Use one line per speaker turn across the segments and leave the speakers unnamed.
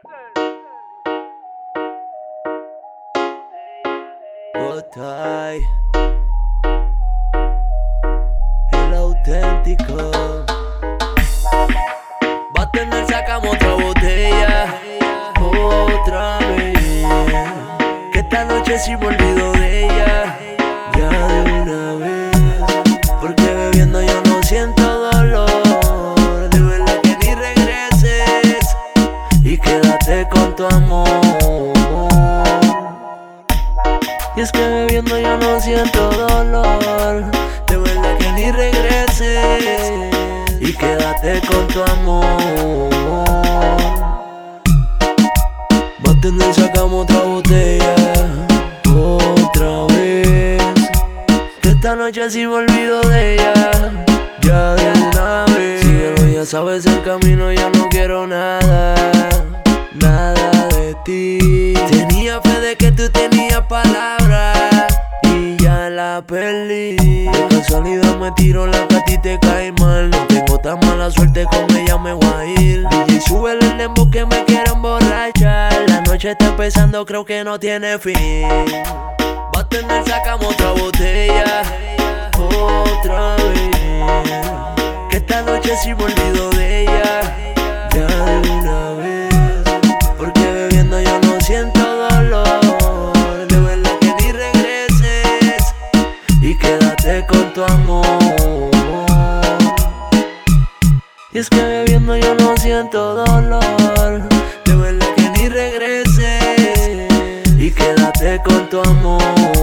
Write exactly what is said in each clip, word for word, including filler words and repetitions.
Botay, el auténtico. Va a tener, sacamos otra botella, otra vez. Que esta noche sí me olvido de ella, ya de una vez. Porque bebiendo yo no siento dolor, de verdad que ni regreses y quédate con tu amor. Y es que bebiendo yo no siento dolor, de verdad que ni regreses y quédate con tu amor. Va a tener, sacamos otra botella, otra vez. Que esta noche sí me olvido de ella, ya de una vez. Síguelo, ya sabes el camino, ya no quiero nada, nada de ti. Tenía fe de que tú tenías palabra y ya la perdí. De casualidad me tiro la que a ti te cae mal. No tengo tan mala suerte, con ella me voy a ir. D J, súbele el dembow que me quiero emborrachar. La noche está empezando, creo que no tiene fin. Va a tener, sacamos otra botella, otra vez. Que esta noche sí me olvido de ella, ya de una vez. Porque bebiendo yo no siento dolor, de verdad que ni regreses y quédate con tu amor. Y es que bebiendo yo no siento dolor, de verdad que ni regreses y quédate con tu amor.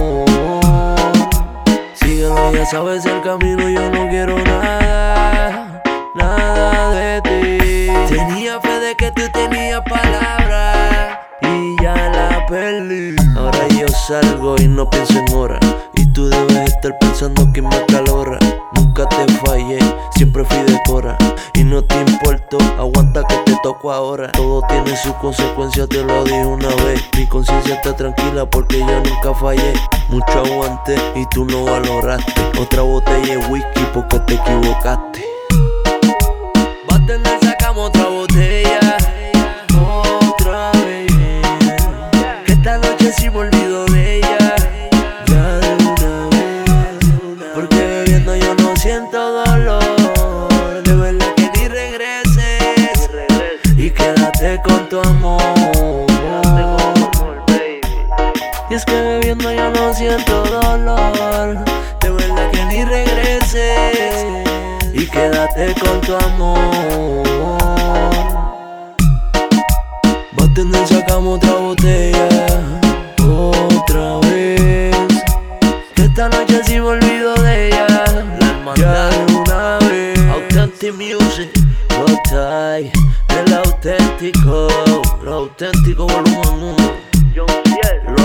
Síguelo, ya sabes el camino, yo no quiero nada, nada de ti. Tenía fe de que tú tenías palabra y ya la perdí. Ahora yo salgo y no pienso en hora, y tú debes estar pensando que me acalora. Nunca te fallé, siempre fui de cora, y no te importó, aguanta que te toco ahora. Todo tiene su consecuencia, te lo dije una vez. Mi conciencia está tranquila porque yo nunca fallé. Mucho aguanté y tú no valoraste. Otra botella de whisky porque te equivocaste. Va a tener, sacamos otra botella, otra vez. Que esta noche sí me olvido de ella, ya de una vez. Porque bebiendo yo no siento dolor, de verdad que ni regreses y quédate con tu amor. Y es que bebiendo yo no siento dolor, de verdad que ni regreses y quédate con tu amor. Va a tener, sacamos otra botella, otra vez. Que esta noche sí me olvido de ella, ya de una vez. Authentic Music, Botay, el auténtico, lo auténtico volumen uno.